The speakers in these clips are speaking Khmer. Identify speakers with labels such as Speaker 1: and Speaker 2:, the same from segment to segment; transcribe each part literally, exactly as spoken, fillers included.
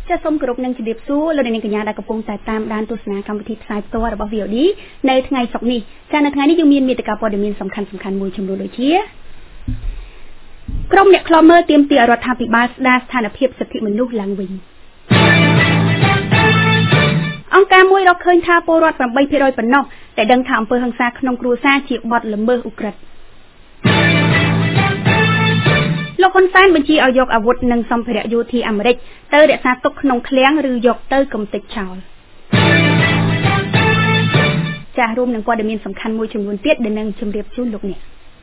Speaker 1: จะส้มกรุบนังจิบสู้เราในกัญญาดากระพงแต่ตามด้านตุสนาคำวิธีสายตัวระบบวิวดีในทั้งไงสองนี้การในทั้งไงนี้ยังมีมีแต่การปฏิมินสำคัญสำคัญมวยชมดูโดยเชี่ยกรมเนี่ยคลอมเมอร์เตรียมเตียรัฐพิบาลดาสถานเพียบสถิมนุษย์ลังวิงองค์การมวยเราเคยท่าโปรดแบบใบเพรอยปนนอกแต่ดังถามเปิดหังซาขนมครูซาจีบอดละเมออุกฤษโลกคนสร้างบัญชีเอายกอาวุธนังซัมเพรยูทีอเมริกเตอร์เดซาตกขนมเคลี้ยงหรือยกเตอร์กำติดชาวจะรวมหนึ่งปอดมีนสำคัญมวยชมวนเตี้ยเดินนังชมเรียบชุ่นลูกเนี่ย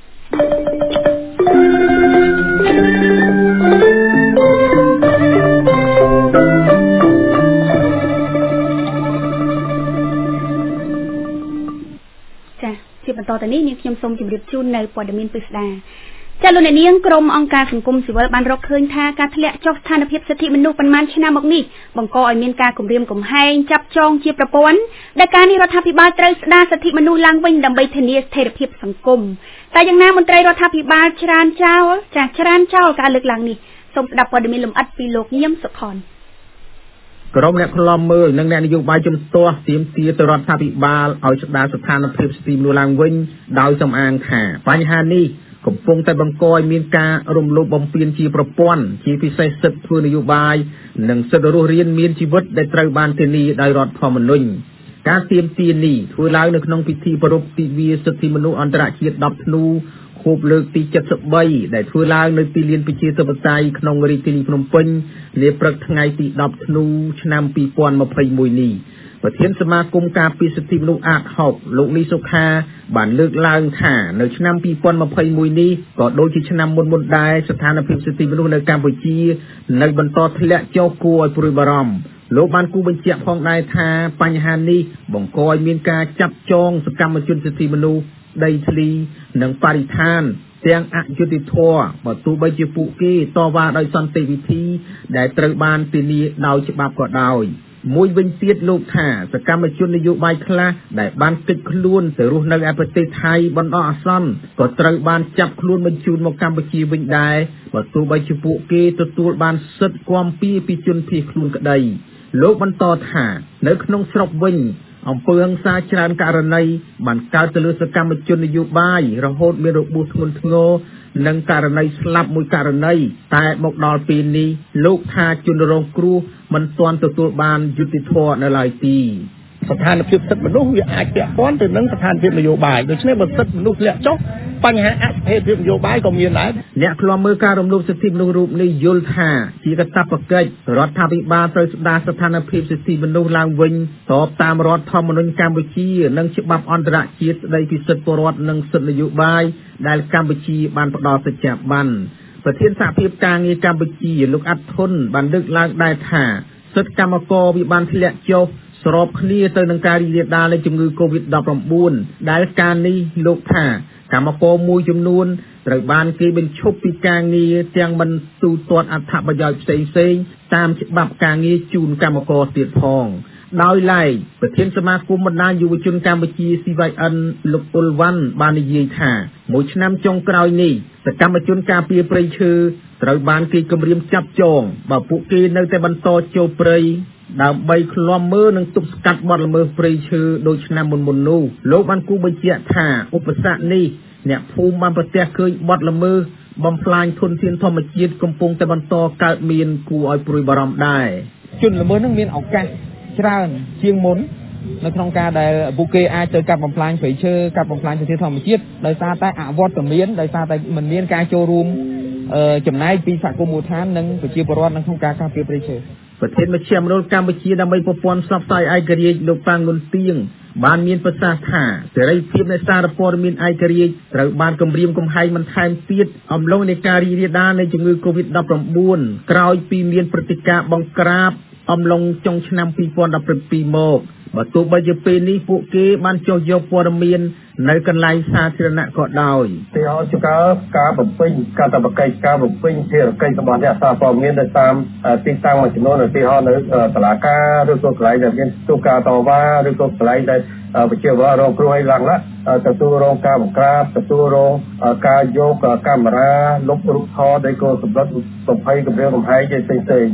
Speaker 1: จ้ะที่บรรทอนตอนนี้เนี่ยยมทรงชมเรียบชุ่นในปอดมีนปิสดาจะลุนในนี้กรมองค์การสังคมสิวบันรกเคยท่าการทะเลจอกสถานเพียบสถิมนุษย์ประมาณชนะมกนี้บังกอยเมียนการกลุ่มเรียมกลุ่มให้จับจองเชียประปวนในการนี้รัฐพิบาลไตรสดาสถิมนุษย์ลังวิงดำใบเทเนียสเทระเพียบสังคมแต่ยังน้ามนตรีรัฐพิบาลชรานเจ้าจากชรานเจ้าการเลือกหลังนี้ส่งดับปอดมีลมอัดปีโลกเยี่ยมสุขอน
Speaker 2: กรมเนี่ยคลอมมือนังแนนโยบายจำตัวเตรียมเตียตรัฐพิบาลเอาชดาสถานเพียบสถิมนุษย์ลังวิงดาวสมางค่ะปัญหานี้กบปงแต่บังกอยมีการรวมรวมบำเพ็ญชีประปอนชีพิเศษสุดเพื่อนโยบายหนึ่งสุดรุ่งเรืองมีชีวิตได้ตรัยบานเทนีได้รอดพอมันนุ่งการเตรียมตีนีช่วยเล่าในขนมพิธีประรบตีวีสถิมนุอันตรายดับนูคูบเลือกตีจัดสบายได้ช่วยเล่าในตีเลียนพิธีสบายขนมริตินีพนมเปญเลี้ยปรักทั้งไงตีดับนูชนำปีปอนมาพายมวยนีประเทศสมาคมการปีสถิมนุอาจหกลูกนิสุขาบ้านเลือกลางถ่าในชนำปีปอนมาพายมวยนี้ก็โดยที่ชนำบนบนได้สถานพิสถิมนุในการปุจีในบรรทอทะเลเจ้ากัวปริบารมโลกบ้านกูบัญชีพองได้ท่าปัญหานี้บ่งคอยมีการจับจองสกรรมจุนสถิมนุได้ทลีหนังปาริธานเตียงอยุติทัวประตูใบจีปุกีต่อว่าโดยสันติวิธีได้ตระบานตีนีดาวฉบับก็ดาวมวยเป็นเตียดลูกถ่าสกรรมจุนนโยบายคลาได้บานติดคล้วนแต่รู้ในประเทศไทยบนอสันก็ตระบานจับคล้วนบรรจุนมกรรมบัญชีวิญได้ประตูใบจีปุกีตัวตัวบานสุดความปีปีจุนพีคล้วนกระไดโลกบรรทอถ่าในขนมสรบวิญอำเภอหังซาชรานการในบันการตะลุสกรรมจุนนโยบายระหดมีระบุทงทงโงนังการในสลับมวยการในแต่หมกดอลปีนี้ลูกท่าจุนรงครูมันตอนตัวตัวบานยุติธรรมในลายตีสถานพิบสัตมนุษย์วิอาเกี่ยป้อนถึงนังสถานพิบนโยบายโดยเฉพาะบนสัตมนุษย์เลี้ยจ๊อกปัญหาอาเพิบนโยบายก็มีหลายเนี่ยคลอมือการรวมรูปสถิมนุรูปในยุลธาที่กระตับประเกยรัฐพิบาลโดยสดาสถานพิบสถิมนุลางวิญตอบตามรัฐธรรมนูญกัมพูชีนังฉบับอันตรายจิตได้พิสิทธิ์ปรวัตินังสุดนโยบายได้กัมพูชีบานประดอสจับบันประเทศสหภาพกลางในกัมพูชีลูกอัดทนบันดึกลางได้ท่าสุดกรรมกรวิบันทะเลโจสรบคณีเตอร์นังการีเดียดาในจมือโควิดดับรำบุญได้การนี้ลูกท่ากรรมกรมวยจำนวนตระบานกีเป็นชุบปีกางนี้เตียงบรรตูตรอัฐประโยชน์เซ็งเซ็งตามฉบับกางนี้จูนกรรมกรเตียทองดาวไล่ประเทศสมาคมบรรดาอยู่จุนการบัญชีซีไวอันลุกอุลวันบานิยีท่ามวยชนำจงกรอยนี้แต่การบัญจุนการเปียปริชื่อตระบานกีกำเรียมจับจองบ่ปุกีในแต่บรรโตโจปริดาวใบคลอมมือหนึ่งตุบสกัดบอลมือปริชื่อโดยชนำบนบนนูโลกบันกูบัญชีท่าอุปสรรคนี้เนี่ยภูมิบันประเทศเคยบอลมือบำพลายทุนเทียนธรรมจิตกำปงแต่บรรโตเกิดมีนกูอ้อยปริบารมได้จุนละมือนั่งมีนออกกันชราเชียงมุนในโครงการได้บุกเกอเจอกับบำพลายเผยเชื่อกับบำพลายเทียนธรรมจิตโดยซาแต่อาวอดกับเมียนโดยซาแต่เหมือนเมียนการโจรูมจำนายปีศาจกุมูทานนั่งไปเชียร์บรอดนั่งโครงการการเปรียบเทียบประเทศมาเชียร์มนุษย์การไปเชียร์ดำไปปปอนซับไซไอกรีลูกฟังนุนเตียงบ้านมีนภาษาถ่าแต่ไรเพียบในซาลปอร์มีนไอกรีแต่บ้านกำเรียมกำไฮมันไทม์เปียดอมลงในการีเรียดาในจมือโควิดดับรำบุญกราวปีเมียนปฏิกาบังกราบอมลงจงชนำปีปอนดับเป็นปีโมกบัตุบายปีนี้ปุเกบ้านโจโยปอร์มีนในกันไลซาธิรณะก็ได้ที่เขาจะการการบุกปิ้งการตะบกไก่การบุกปิ้งที่เราไก่สมบัติเนี่ยซาปอร์มีนได้ตามติดตั้งมาจำนวนที่เขาในตลาดกาหรือตัวไก่แบบนี้ตัวกาต่อว่าหรือตัวไก่ได้ไปเชื่อว่าเรากลัวให้หลังละแต่ตัวโรงการบุกกราบแต่ตัวโรงการโยกการมาราลบรุกทอได้ก็สมรสสมภัยกับเรื่องของไทยใจเต็ง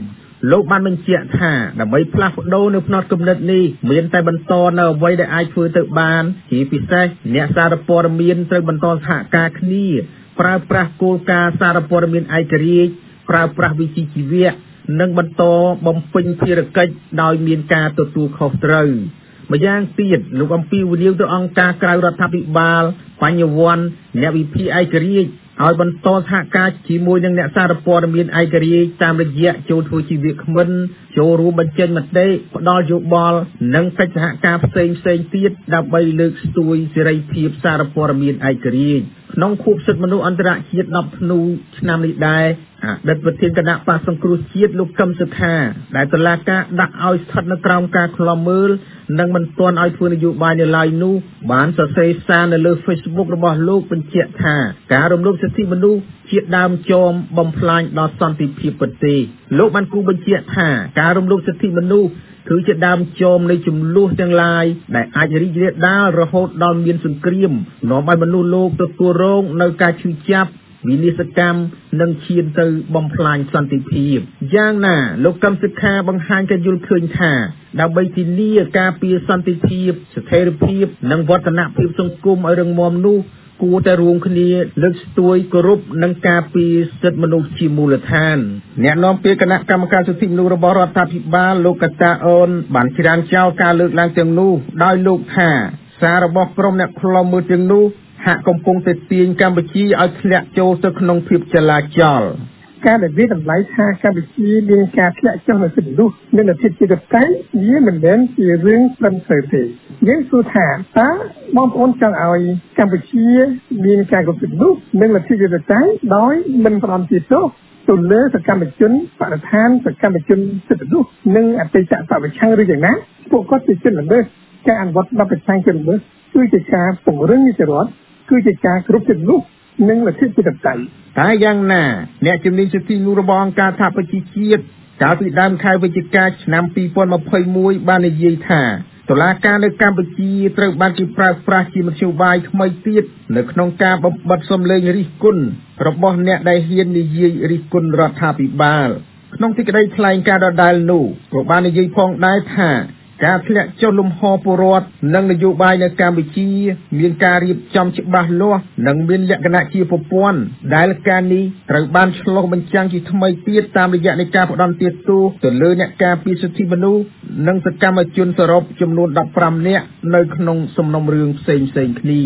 Speaker 2: លោកបានបញ្ជាក់ថាដើម្បីផ្លាស់ប្ដូរនៅផ្នត់គំនិតនេះមានតែបន្តនៅអ្វីដែលអាចធ្វើទៅបានជាពិសេសអ្នកសារព័ត៌មានត្រូវបន្តសហការគ្នាប្រើប្រាស់គោលការណ៍សារព័ត៌មានឯករាជ្យប្រើប្រាស់វិជ្ជាជីវៈនិងបន្តបំពេញភារកិច្ចដោយមានការទទួលខុសត្រូវម្យ៉ាងទៀតលោកអំពីវនីវទៅអង្គការក្រៅរដ្ឋាភិបាលបញ្ញវន្តអ្នកវិភាគឯករាជ្យឲ្យបន្តសហការជាមួយនឹងអ្នកសារព័ត៌មានឯករាជ្យតាមរយៈចូលធ្វើជាវាគ្មិនចូលរួមបញ្ចេញមតិផ្ដល់យោបល់និងកិច្ចសហការផ្សេងផ្សេងទៀតដើម្បីលើកស្ទួយសេរីភាពសារព័ត៌មានឯករាជ្យក្នុងខួបសិទ្ធិមនុស្សអន្តរជាតិដប់ធ្នូឆ្នាំនេះដែរអតីតប្រធានគណៈបក្សសង្គ្រោះជាតិលោកកឹមសុខាដែលតុលាការដាក់ឲ្យស្ថិតនៅក្រោមការឃ្លាំមើលនិងមិនទាន់ឲ្យធ្វើនយោបាយនៅឡើយនោះបានសរសេរសារនៅលើ Facebook របស់លោកបញ្ជាក់ថាការរំលោភសិទ្ធិមនុស្សជាដើមចមបំផ្លាញដល់សន្តិភាពប្រទេសលោកបានគូបញ្ជាក់ថាការរំលោភសិទ្ធិមនុស្សគឺជាដើមចមនៃចំនួនទាំងឡាយដែលអាចរីករាលដាលរហូតដល់មានសង្គ្រាមនាំឲ្យមនុស្សលោកទទួលរងនៅការឈឺចាប់វិនិស្សកម្មនិងឈានទៅបំផ្លាញសន្តិភាពយ៉ាងណាលោកកឹមសុខាបង្ហាញការយល់ឃើញថាដើម្បីធានាការពារសន្តិភាពស្ថិរភាពនិងវឌ្ឍនភាពសង្គមឲ្យរឹងមាំនោះគួរតែរួមគ្នាលើកស្ទួយគោរពនិងការពារសិទ្ធិមនុស្សជាមូលដ្ឋានអ្នកនាំពាក្យគណៈកម្មការសិទ្ធិមនុស្សរបស់រដ្ឋាភិបាលលោកកតាអូនបានច្រានចោលការលើកឡើងទាំងនោះដោយលោកថាសាររបស់ក្រុមអ្នកខ្លំមើលទាំងនោះហាក់កំពុងតែទាញកម្ពុជាឲ្យធ្លាក់ចូលទៅក្នុងភាពចលាចលការដែលវាតម្លៃថាកម្ពុជាមានការធ្លាក់ចុះនៅសិទ្ធិមនុស្សនិងលទ្ធិជាតិតៃវាមិនមែនជារឿងត្រឹមត្រូវទេយើងសួរថាតើបងប្អូនចង់ឲ្យកម្ពុជាមានការគោរពសិទ្ធិមនុស្សនិងលទ្ធិជាតិតៃដោយមិនផ្ដំជាទោសទៅលើសកម្មជនបរិស្ថានសកម្មជនសិទ្ធិមនុស្សនិងអតីតបព្វឆាំងឬយ៉ាងណាពួកគាត់ជាជនល្មើសការអនុវត្តបទប្រឆាំងជនល្មើសគឺជាការពង្រឹងនីតិរដ្ឋគឺជាការគ្រប់គ្រងនោះនិងលទ្ធិជាតិតៃតែយ៉ាងណាអ្នកជំនាញសិទ្ធិមនុស្សរបស់អង្គការសហប្រជាជាតិកាលពីដើមខែវិច្ឆិកាឆ្នាំពីរពាន់ម្ភៃមួយបាននិយាយថាតុលាការនៅកម្ពុជាត្រូវបានគេប្រើប្រាស់ជាមធ្យោបាយថ្មីទៀតនៅក្នុងការបំបិទសំឡេងរិះគន់របស់អ្នកដែលហ៊ាននិយាយរិះគន់រដ្ឋាភិបាលក្នុងសេចក្តីថ្លែងការណ៍ដដែលនោះក៏បាននិយាយផងដែរថាការធ្លាក់ចុះលំហពលរដ្ឋនិងនយោបាយនៅកម្ពុជាមានការរៀបចំច្បាស់លាស់និងមានលក្ខណៈជាប្រព័ន្ធដែលការនេះត្រូវបានឆ្លុះបញ្ចាំងជាថ្មីទៀតតាមរយៈនៃការផ្ដន្ទាទោសទៅលើអ្នកការពារសិទ្ធិមនុស្សនិងសកម្មជនសរុបចំនួនដប់ប្រាំនាក់នៅក្នុងសំណុំរឿងផ្សេងៗគ្នា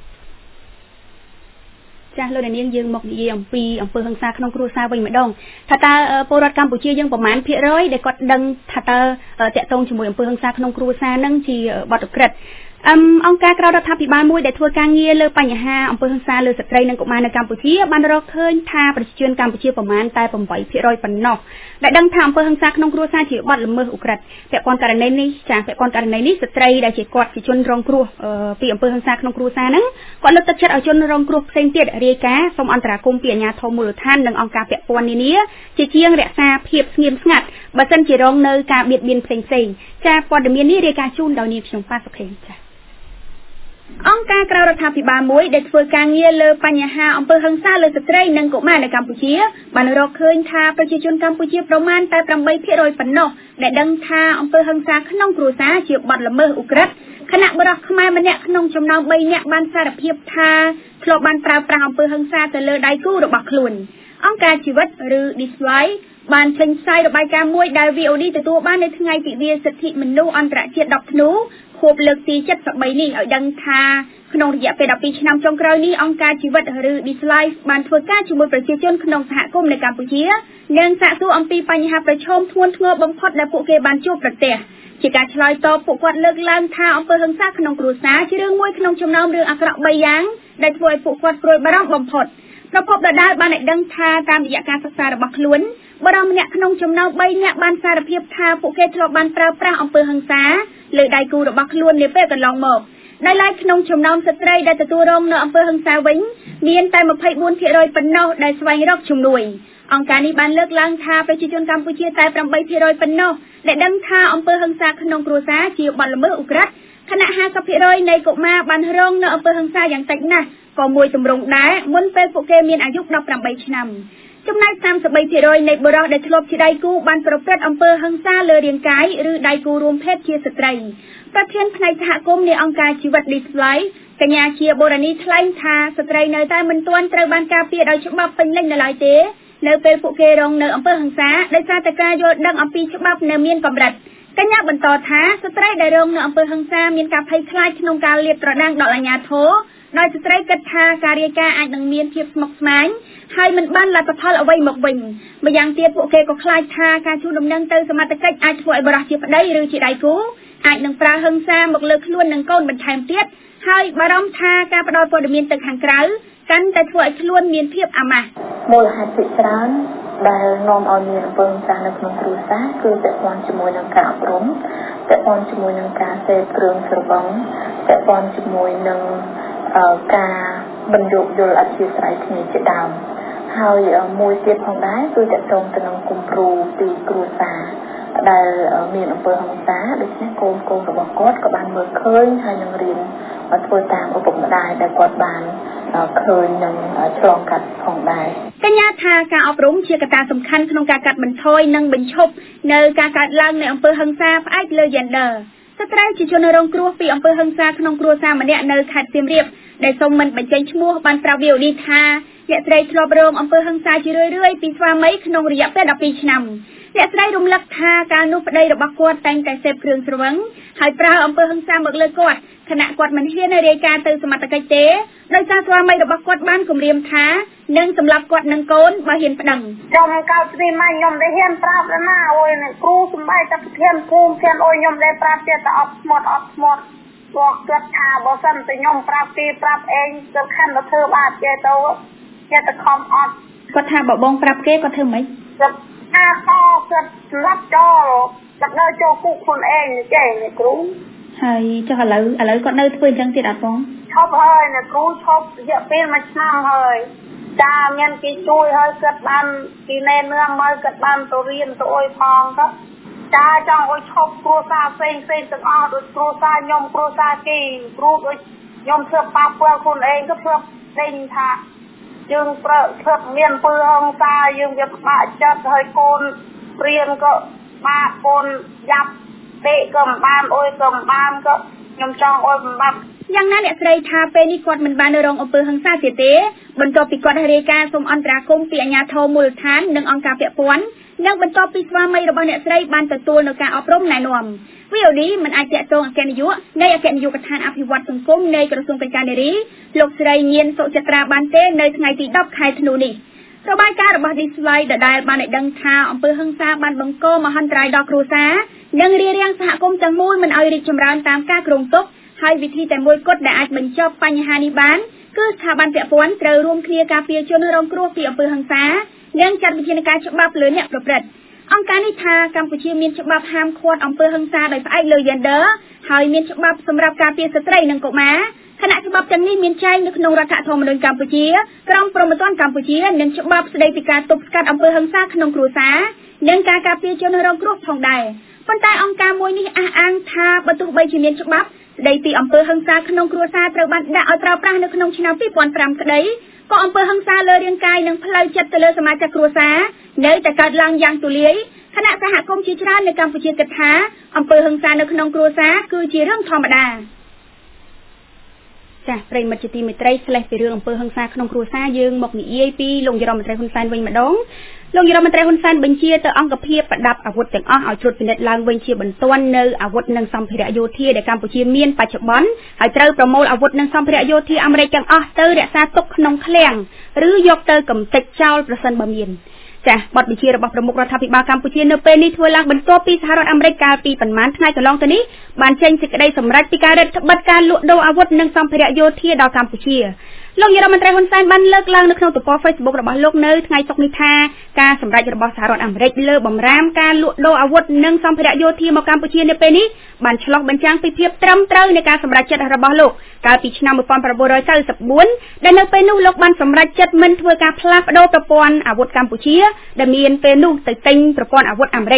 Speaker 1: ចាស់លោកនាងយើងមកនិយាយអំពីអំពើហិង្សាក្នុងគ្រួសារវិញម្ដងថាតើពលរដ្ឋកម្ពុជាយើងប្រមាណភាគរយដែលគាត់ដឹងថាតើតាក់ទងជាមួយអំពើហិង្សាក្នុងគ្រួសារនឹងជាបទឧក្រិដ្ឋអឹមអង្គការក្រៅរដ្ឋាភិបាលមួយដែលធ្វើការងារលើបញ្ហាអំពើហិង្សាលើស្ត្រីនិងកុមារនៅកម្ពុជាបានរកឃើញថាប្រជាជនកម្ពុជាប្រមាណតែeight percentប៉ុណ្ណោះដែលដឹងថាអំពើហិង្សាក្នុងគ្រួសារជាបទល្មើសឧក្រិដ្ឋពាក់ព័ន្ធករណីនេះចាពាក់ព័ន្ធករណីនេះស្ត្រីដែលជាគាត់ជាជនរងគ្រោះពីអំពើហិង្សាក្នុងគ្រួសារហ្នឹងគាត់លើកទឹកចិត្តឲ្យជនរងគ្រោះផ្សេងទៀតរាយការណ៍សូមអន្តរាគមន៍ពីអាជ្ញាធរមូលដ្ឋាននិងអង្គការពាក់ព័ន្ធនានាជាជាងរក្សាភាពស្ងៀមស្ងាត់បើសិនជារងនៅការបៀតបៀនផ្សេងផ្សេងចាព័ត៌មាននេះរាយការណ៍ជូនដោយនាងខ្ញុំប៉ាសុខេងចាអង្គការក្រៅរដ្ឋាភិបាលមួយដែលធ្វើការងារលើបញ្ហាអំពើហិង្សាលើស្ត្រីនិងកុមារនៅកម្ពុជាបានរកឃើញថាប្រជាជនកម្ពុជាប្រមាណតែeight percentប៉ុណ្ណោះដែលដឹងថាអំពើហិង្សាក្នុងគ្រួសារជាបទល្មើសឧក្រិដ្ឋខណៈបរិសុទ្ធខ្មែរម្នាក់ក្នុងចំណោមthreeនាក់បានសារភាពថាធ្លាប់បានប្រើប្រាស់អំពើហិង្សាទៅលើដៃគូរបស់ខ្លួនអង្គការជីវិតឬ Display បានចេញផ្សាយរបាយការណ៍មួយដែល V O D ទទួលបាននៅថ្ងៃទិវាសិទ្ធិមនុស្សអន្តរជាតិដប់ធ្នូខួបលើកទីseventy-threeនេះឲ្យដឹងថាក្នុងរយៈពេលtwelveឆ្នាំចុងក្រោយនេះអង្គការជីវិតឬ Display បានធ្វើការជាមួយប្រជាជនក្នុងសហគមន៍នៅកម្ពុជានិងសាកសួរអំពីបញ្ហាប្រឈមធ្ងន់ធ្ងរបំផុតដែលពួកគេបានជួបប្រទះជាការឆ្លើយតបពួកគាត់លើកឡើងថាអំពើហិង្សាក្នុងគ្រួសារជារឿងមួយក្នុងចំណោមរឿងអាក្រក់threeយ៉ាងដែលធ្វើឲ្យពួកគាត់ព្រួយបារម្ភបំផុតប្រពន្ធដដែលបានឲ្យដឹងថាតាមរយៈការសិក្សារបស់ខ្លួនបរិមម្នាក់ក្នុងចំណោមthreeនាក់បានសារភាពថាពួកគេធ្លាប់បានប្រើប្រាស់អំពើហិង្សាលើដៃគូរបស់ខ្លួននាពេលកន្លងមកដោយឡែកក្នុងចំណោមស្ត្រីដែលទទួលរងនៅអំពើហិង្សាវិញមានតែtwenty-four percentប៉ុណ្ណោះដែលស្វែងរកជំនួយអង្គការនេះបានលើកឡើងថាប្រជាជនកម្ពុជាតែeight percentប៉ុណ្ណោះដែលដឹងថាអំពើហិង្សាក្នុងគ្រួសារជាបទល្មើសឧក្រិដ្ឋខណៈfifty percentនៃកុមារបានរងនៅអំពើហិង្សាយ៉ាងតិចណាស់ក៏មួយទម្រង់ដែរមុនពេលពួកគេមានអាយុeighteenឆ្នាំចំណែក 三mươi baភាគរយ នៃបុរសដែលធ្លាប់ជាដៃគូបានប្រព្រឹត្តអំពើហិង្សាលើរាងកាយឬដៃគូរួមភេទជាស្ត្រីប្រធានផ្នែកសហគមន៍នៃអង្គការជីវិត Display កញ្ញាជាបូរ៉ានីថ្លែងថាស្ត្រីនៅតែមិនទាន់ត្រូវបានការពារដោយច្បាប់ពេញលេញនៅឡើយទេនៅពេលពួកគេរងនៅអំពើហិង្សាដោយសារតែការយល់ដឹងអំពីច្បាប់នៅមានកម្រិតកញ្ញាបន្តថាស្ត្រីដែលរងនៅអំពើហិង្សាមានការភ័យខ្លាចក្នុងការលាតត្រដាងដល់អាជ្ញាធរដោយស្ត្រីគិតថាការរាយការណ៍អាចនឹងមានភាពស្មុគស្មាញហើយមិនបានលទ្ធផលអ្វីមកវិញម្យ៉ាងទៀតពួកគេក៏ខ្លាចថាការជួលដំណឹងទៅសមត្ថកិច្ចអាចធ្វើឲ្យបរិសុទ្ធជាប្តីឬជាដៃគូអាចនឹងប្រើហិង្សាមកលើខ្លួននិងកូនបន្ថែមទៀតហើយបារម្ភថាការផ្ដល់ព័ត៌មានទៅខាងក្រៅកាន់តែធ្វើឲ្យខ្លួនមានភាពអាម៉ាស់
Speaker 3: មូលហេតុជាច្រើនដែលនាំឲ្យមានអំពើហិង្សានៅក្នុងគ្រួសារគឺពាក់ព័ន្ធជាមួយនឹងការអប់រំពាក់ព័ន្ធជាមួយនឹងការសេពគ្រឿងស្រវឹងពាក់ព័ន្ធជាមួយនឹងការបញ្យោគយល់អធិស្ឋានគ្នាជាដើមហើយមួយទៀតផងដែរគឺតកតងទៅនឹងគំរូពីគ្រួសារដែលមានអំពើហិង្សាដូច្នេះកូនកូនរបស់គាត់ក៏បានមើលឃើញហើយនឹងរៀនធ្វើតាមឪពុកម្ដាយដែលគាត់បានឃើញនឹងឆ្លងកាត់ផងដែរ
Speaker 1: កញ្ញាថាការអប់រំជាកត្តាសំខាន់ក្នុងការកាត់បន្ថយនិងបញ្ឈប់នៅការកើតឡើងនៃអំពើហិង្សាផ្អែកលើ gender ស្ត្រីជាជនរងគ្រោះពីអំពើហិង្សាក្នុងគ្រួសារម្នាក់នៅខេត្តសៀមរាបដែលសូមមិនបញ្ចេញឈ្មោះបានប្រាប់ វី អូ ឌី ថាអ្នកស្រីធ្លាប់រងអំពើហិង្សាជារឿយៗពីស្វាមីក្នុងរយៈពេលដប់ពីរឆ្នាំអ្នកស្រីរំលឹកថាកាលនោះប្តីរបស់គាត់តែងតែសេពគ្រឿងស្រវឹងហើយប្រើអំពើហិង្សាមកលើគាត់ខណៈគាត់មិនហ៊ានរាយការណ៍ទៅសមត្ថកិច្ចទេដោយសារស្វាមីរបស់គាត់បានគំរាមថានឹងសម្លាប់គាត់នឹងកូនបើហ៊ានប្តឹង
Speaker 3: ខ្ញុំកោតស្រីម៉ាញ់ខ្ញុំได้ហ៊ានប្រាប់ណាអូយគ្រូសំបីតែប្រធានភូមិធានអូយខ្ញុំได้ប្រាប់ទៀតតែអត់ស្មត់អត់ស្មត់គាត់គាត់ថាបើសិនតែខ្ញុំប្រាប់ពីប្រាប់អេងទៅខាន់ទៅធ្វើបាបគេទៅគេទៅខំអត់
Speaker 1: គាត់ថាបើបងប្រាប់គេគាត់ធ្វើម៉េច
Speaker 3: គាត់ថាខគាត់ស្លាប់ចោលគាត់នៅចូលគុកខ្លួនឯងចេះអ្នកគ្រូ
Speaker 1: ហើយចុះឥឡូវឥឡូវគាត់នៅធ្វើអញ្ចឹងទៀតអត់បង
Speaker 3: ឈប់ហើយអ្នកគ្រូឈប់រយៈពេលមួយឆ្នាំហើយចាមានគេជួយហើយគាត់បានពីណែនាំមកគាត់បានទៅរៀនទៅអុយផងទៅចាចង់អុយឈប់គ្រួសារផ្សេងផ្សេងទាំងអស់ដូចគ្រួសារខ្ញុំគ្រួសារគេគ្រូដូចខ្ញុំធ្វើប៉ះពាល់ខ្លួនឯងក៏ធ្វើដេញថាយើងប្រើធ្វើមានពើហងសាយើងវាពិបាកចិត្តហើយកូនរៀនក៏បាក់កូនយ៉ាប់ពេកក៏មិនបានអុយក៏មិនបានក៏ខ្ញុំចង់អុយបំបត្តិ
Speaker 1: យ៉ាងណាអ្នកស្រីថាពេលនេះគាត់មិនបានរងអំពើហិង្សាទៀតទេបន្ទាប់ពីគាត់រាយការណ៍សូមអន្តរាគមន៍ពីអាជ្ញាធរមូលដ្ឋាននិងអង្គការពាក់ព័ន្ធនិងបន្ទាប់ពីស្វាមីរបស់អ្នកស្រីបានទទួលនៅការអប់រំណែនាំ វី អូ ឌី មិនអាចតាក់ទងអគ្គនាយកនៃអគ្គនាយកដ្ឋានអភិវឌ្ឍសង្គមនៃក្រសួងកិច្ចការនារីលោកស្រីញៀនសុចិត្រាបានទេនៅថ្ងៃទីដប់ខែធ្នូនេះរបាយការណ៍របស់ Display ដដែលបានឲ្យដឹងថាអំពើហិង្សាបានបង្កមហន្តរាយដល់គ្រួសារនិងរារាំងសហគមន៍ទាំងមូលមិនឲ្យរីកចម្រើនតាមការគ្រោងទុកហើយវិធីតែមួយគត់ដែលអាចបញ្ចប់បញ្ហានេះបានគឺស្ថាប័នពាក់ព័ន្ធត្រូវរួមគ្នាការពារជនរងគ្រោះពីអំពើហិង្សានិងចាត់វិធានការច្បាប់លើអ្នកប្រព្រឹត្តអង្គការនេះថាកម្ពុជាមានច្បាប់ហាមឃាត់អំពើហិង្សាដោយផ្អែកលើ gender ហើយមានច្បាប់សម្រាប់ការពារស្ត្រីនិងកុមារខណៈច្បាប់ទាំងនេះមានចែងនៅក្នុងរដ្ឋធម្មនុញ្ញកម្ពុជាក្រមព្រហ្មទណ្ឌកម្ពុជានិងច្បាប់ស្តីពីការទប់ស្កាត់អំពើហិង្សាក្នុងគ្រួសារនិងការការពារជនរងគ្រោះផងដែរប៉ុន្តែអង្គការមួយនេះអះអាងថាបើទោះបីជាមានច្បាប់ស្តីពីអំពើហិង្សាក្នុងគ្រួសារត្រូវបានដាក់ឲ្យប្រើប្រាស់នៅក្នុងឆ្នាំពីរពាន់ប្រាំក្តីក៏អំពើហិង្សាលើរាងកាយនិងផ្លូវចិត្តទៅលើសមាជិកគ្រួសារនៅតែកើតឡើងយ៉ាងទូលាយខណៈសហគមន៍ជាច្រើននៅកម្ពុជាគិតថាអំពើហិង្សានៅក្នុងគ្រួសារគឺជារឿងធម្មតាចាប្រិមិត្តជាទីមេត្រីឆ្លេះពីរឿងអំពើហិង្សាក្នុងគ្រួសារយើងមកនិយាយពីលោកនាយរដ្ឋមន្ត្រីហ៊ុនសែនវិញម្ដងលោកនាយរដ្ឋមន្ត្រីហ៊ុនសែនបញ្ជាទៅអង្គភាពប្រដាប់អាវុធទាំងអស់ឲ្យត្រួតពិនិត្យឡើងវិញជាបន្ទាន់នៅអាវុធនិងសម្ភារៈយោធាដែលកម្ពុជាមានបច្ចុប្បន្នហើយត្រូវប្រមូលអាវុធនិងសម្ភារៈយោធាអាមេរិកទាំងអស់ទៅរក្សាទុកក្នុងឃ្លាំងឬយកទៅកំទេចចោលប្រសិនបើមានចាបទបញ្ជារបស់ប្រមុខរដ្ឋាភិបាលកម្ពុជានៅពេលនេះធ្វើឡើងបន្ទាប់ពីសហរដ្ឋអាមេរិកកាលពីប្រមាណថ្ងៃកន្លងទៅនេះបានចេញសេចក្តីសម្រេចពីការរឹតបន្តឹងការលក់ដូរអាវុធនិងសម្ភារៈយោធាដល់កម្ពុជាលោកនាយរដ្ឋមន្ត្រីហ៊ុនសែនបានលើកឡើងនៅក្នុងទំព័រ Facebook របស់លោកនៅថ្ងៃសុក្រនេះថាការសម្រេចរបស់សហរដ្ឋអាមេរិកលើបំរាមការលក់ដូរអាវុធនិងសម្ភារៈយោធាមកកម្ពុជានៅពេលនេះបានឆ្លុះបញ្ចាំងពីភាពត្រឹមត្រូវនៃការសម្រេចចិត្តរបស់លោកកាលពីឆ្នាំmột nghìn chín trăm sáu mươi tưដែលនៅពេលនោះលោកបានសម្រេចចិត្តមិនធ្វើការផ្លាស់ប្ដូរប្រព័ន្ធអាវុធកម្ពុជាដែលមានពេលនោះទៅទិញប្រព័ន្ធអាវុធអាមេរិក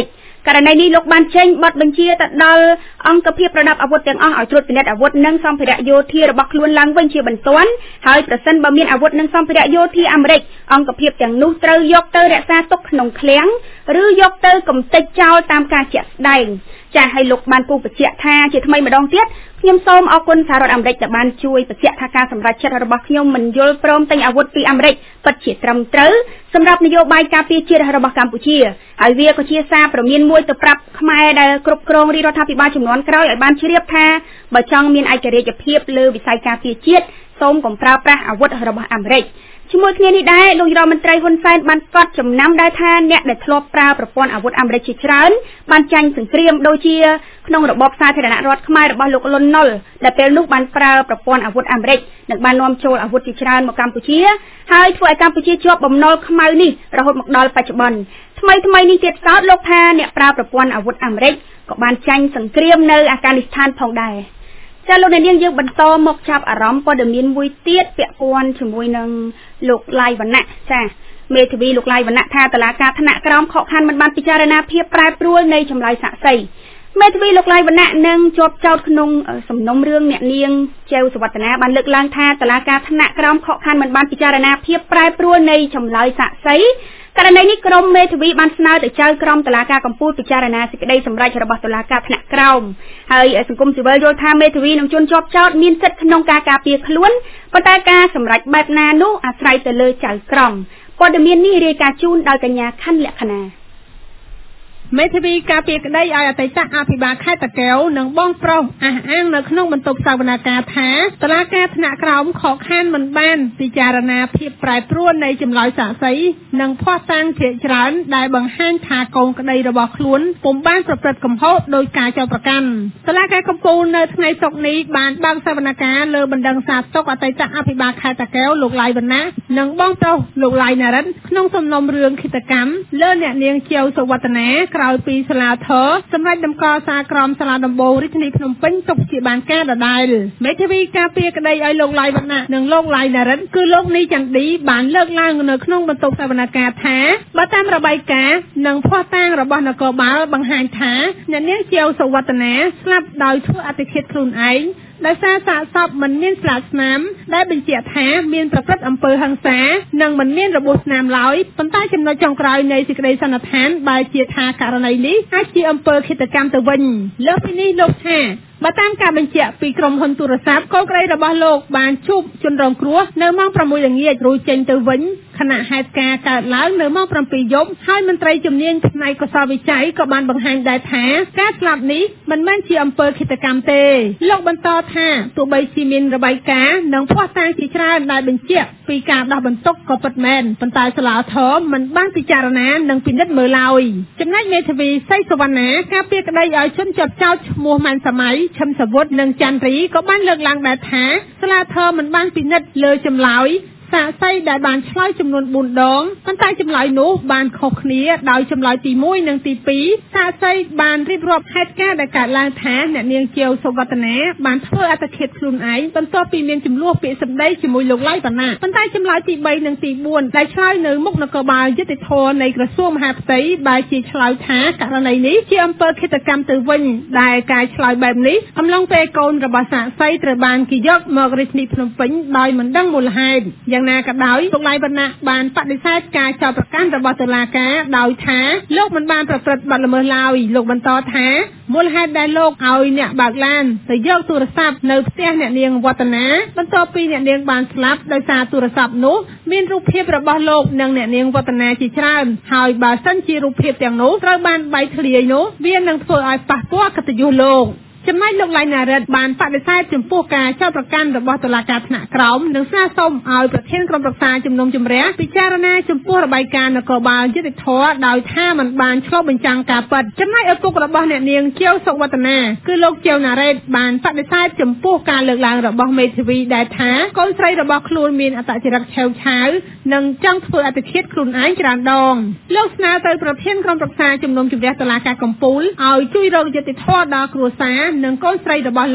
Speaker 1: ករណីនេះលោកបានចេញបទបញ្ជាទៅដល់អង្គភាពប្រដាប់អាវុធទាំងអស់ឲ្យត្រួតពិនិត្យអាវុធនិងសម្ភារៈយោធារបស់ខ្លួនឡើងវិញជាបន្ទាន់ហើយប្រសិនបើមានអាវុធនិងសម្ភារៈយោធាអាមេរិកអង្គភាពទាំងនោះត្រូវយកទៅរក្សាទុកក្នុងឃ្លាំងឬយកទៅកំទេចចោលតាមការជាក់ស្ដែងចាស់ឲ្យលោកបានពូបញ្ជាក់ថាជាថ្មីម្ដងទៀតខ្ញុំសូមអរគុណសហរដ្ឋអាមេរិកដែលបានជួយបញ្ជាក់ថាការសម្រេចចិត្តរបស់ខ្ញុំមិនយល់ព្រមទិញអាវុធពីអាមេរិកពិតជាត្រឹមត្រូវសម្រាប់នយោបាយការពារជាតិរបស់កម្ពុជាហើយវាក៏ជាសារព្រមានមួយទៅប្រាប់ខ្មែរដែលគ្រប់គ្រងរាជរដ្ឋាភិបាលចំនួនក្រោយឲ្យបានជ្រាបថាបើចង់មានឯករាជ្យភាពលើវិស័យការពារជាតិសូមកុំប្រើប្រាស់អាវុធរបស់អាមេរិកជាមួយគ្នានេះដែរលោករដ្ឋមន្ត្រីហ៊ុនសែនបានកត់ចំណាំដែរថាអ្នកដែលធ្លាប់ប្រើប្រព័ន្ធអាវុធអាមេរិកជាច្រើនបានចាញ់សង្គ្រាមដូចជាក្នុងរបបសាធារណរដ្ឋខ្មែររបស់លោកលន់នល់ដែលពេលនោះបានប្រើប្រព័ន្ធអាវុធអាមេរិកនិងបាននាំចូលអាវុធជាច្រើនមកកម្ពុជាហើយធ្វើឲ្យកម្ពុជាជាប់បំណុលខ្មៅនេះរហូតមកដល់បច្ចុប្បន្នថ្មីថ្មីនេះទៀតសោតលោកថាអ្នកប្រើប្រព័ន្ធអាវុធអាមេរិកក៏បានចាញ់សង្គ្រាមនៅអាហ្វហ្គានីស្ថានផងដែរចាលោកអ្នកនាងយើងបន្តមកចាប់អារម្មណ៍ព័ត៌មានមួយទៀតពាក់ព័ន្ធជាមួយនឹងលោកឡាយវណ្ណៈចាមេធាវីលោកឡាយវណ្ណៈថាតុលាការថ្នាក់ក្រោមខកខានមិនបានពិចារណាភាពប្រែប្រួលនៃចម្លើយសាក្សីមេធាវីលោកឡាយវណ្ណៈនឹងជាប់ចោទក្នុងសំណុំរឿងអ្នកនាងចៅសវត្តនាបានលើកឡើងថាតុលាការថ្នាក់ក្រោមខកខានមិនបានពិចារណាភាពប្រែប្រួលនៃចម្លើយសាក្សីករណីនេះក្រុមមេធាវីបានស្នើទៅចៅក្រមតុលាការកំពូលពិចារណាសេចក្តីសម្រេចរបស់តុលាការថ្នាក់ក្រោមហើយសង្គមស៊ីវិលយល់ថាមេធាវីនិងជនជាប់ចោទមានសិទ្ធិក្នុងការការពារខ្លួនប៉ុន្តែការសម្រេចបែបណានោះអាស្រ័យទៅលើចៅក្រមព័ត៌មាននេះរាយការណ៍ជូនដោយកញ្ញាខណ្ឌលក្ខណា
Speaker 4: មេធាវីការពារក្តីឲ្យអតីតអភិបាលខេត្តតាកែវនិងបងប្រុសអះអាងនៅក្នុងបន្ទប់សវនកម្មថាតុលាការថ្នាក់ក្រោមខកខានមិនបានពិចារណាភាពប្រែប្រួលនៃចម្លើយសាក្សីនិងភស្តុតាងជាច្រើនដែលបង្ហាញថាកូនក្តីរបស់ខ្លួនពុំបានប្រព្រឹត្តកំហុសដោយការចោទប្រកាន់តុលាការកំពូលនៅថ្ងៃសុក្រនេះបានបើកសវនកម្មលើបណ្ដឹងសារទុកអតីតអភិបាលខេត្តតាកែវលោកឡាយវណ្ណៈនិងបងប្រុសលោកឡាយណារិនក្នុងសំណុំរឿងឃាតកម្មលើអ្នកនាងជាវសុវត្តនាក្រោយពីសាលាធរសម្រាប់តម្កល់សារក្រមសាលាដំបូងរាជធានីភ្នំពេញទុកជាបានការដដែលមេធាវីការពារក្តីឲ្យលោកឡាយវណ្ណៈនិងលោកឡាយណារិនគឺលោកនីចន្ទឌីបានលើកឡើងនៅក្នុងបន្ទប់សវនកម្មថាបើតាមរបាយការណ៍និងភស្តុតាងរបស់នគរបាលបង្ហាញថាអ្នកនាងជាវសុវត្តនាស្លាប់ដោយធ្វើអត្តឃាតខ្លួនឯងដោយសារសាកសពមិនមានស្លាកស្នាមដែលបញ្ជាក់ថាមានប្រព្រឹត្តអំពើហិង្សានិងមិនមានរបួសស្នាមឡើយប៉ុន្តែចំណុចចុងក្រោយនៃសេចក្តីសន្និដ្ឋានបែរជាថាករណីនេះអាចជាអំពើឃាតកម្មទៅវិញលើសពីនេះលោកថាបើតាមការបញ្ជាក់ពីក្រុមហ៊ុនទូរស័ព្ទកូនក្រីរបស់លោកបានជួបជនរងគ្រោះនៅម៉ោងប្រាំមួយល្ងាចរួចចេញទៅវិញខណៈហេតុការណ៍កើតឡើងនៅម៉ោងប្រាំពីរយប់ហើយមន្ត្រីជំនាញផ្នែកកសលវិច័យក៏បានបង្ហាញដែរថាការស្លាប់នេះមិនមែនជាអំពើឃាតកម្មទេលោកបន្តថាទោះបីជាមានរបាយការណ៍និងភស្តុតាងជាច្រើនដែលបញ្ជាក់ពីការដោះបន្ទុកក៏ពិតមែនប៉ុន្តែសាលាធរមិនបានពិចារណានិងពិនិត្យមើលឡើយចំណែកមេធាវីសីសវណ្ណាការពារក្តីឲ្យជនជាប់ចោទឈ្មោះម៉ាន់សម័យឈឹមសវុតនិងចន្ទរីក៏បានលើកឡើងដែរថាសាលាធរមិនបានពិនិត្យលើចម្លើយសាក្សីដែលបានឆ្លើយចំនួនបួនដងប៉ុន្តែចម្លើយនោះបានខុសគ្នាដោយចម្លើយទីមួយនិងទីពីរសាក្សីបានរៀបរាប់ហេតុការណ៍ដែលកើតឡើងថាអ្នកនាងជាវសុវត្តនាបានធ្វើអត្តឃាតខ្លួនឯងបន្ទាប់ពីមានចំនួនពាក្យសម្ដីជាមួយលោកឡាយវណ្ណៈប៉ុន្តែចម្លើយទីបីនិងទីបួនដែលឆ្លើយនៅមុខនគរបាលយុតិធធម៌នៃក្រសួងមហាផ្ទៃបែរជាឆ្លើយថាករណីនេះជាអំពើឃាតកម្មទៅវិញដែលការឆ្លើយបែបនេះអំឡុងពេលកូនរបស់សាក្សីត្រូវបានគេយកមករាជធានីភ្នំពេញដោយមិនដឹងមូលហេតុយ៉ាងណាក៏ដោយលោកឡាយវណ្ណៈបានបដិសេធការចោទប្រកាន់របស់តុលាការដោយថាលោកមិនបានប្រព្រឹត្តបទល្មើសឡើយលោកបន្តថាមូលហេតុដែលលោកឲ្យអ្នកបើកឡានទៅយកទូរស័ព្ទនៅផ្ទះអ្នកនាងវឌ្ឍនាបន្ទាប់ពីអ្នកនាងបានស្លាប់ដោយសារទូរស័ព្ទនោះមានរូបភាពរបស់លោកនិងអ្នកនាងវឌ្ឍនាជាច្រើនហើយបើសិនជារូបភាពទាំងនោះត្រូវបានបែកធ្លាយនោះវានឹងធ្វើឲ្យប៉ះពាល់កិត្តិយសលោកចំណែកលោកឡាយណារិតបានបដិសេធចំពោះការចោទប្រកាន់របស់តុលាការថ្នាក់ក្រោមនិងស្នើសុំឲ្យប្រធានក្រុមប្រឹក្សាជំនុំជម្រះពិចារណាចំពោះរបាយការណ៍នគរបាលយុតិធធម៌ដោយថាมันបានឆ្លុះបញ្ចាំងការពិតចំណែកឪពុករបស់អ្នកនាងជាវសុវត្តនាគឺលោកជាវណារ៉េតបានបដិសេធចំពោះការលើកឡើងរបស់មេធាវីដែលថាកូនស្រីរបស់ខ្លួនមានអត្តចរិតឆេវឆាវនិងចង់ធ្វើអត្តឃាតខ្លួនឯងច្រើនដងលោកស្នើទៅប្រធានក្រុមប្រឹក្សាជំនុំជម្រះតុលាការកំពូលឲ្យជួយរកយុត្តិធម៌ដល់គ្រួសារនិងកូនស្រីរបស់លោក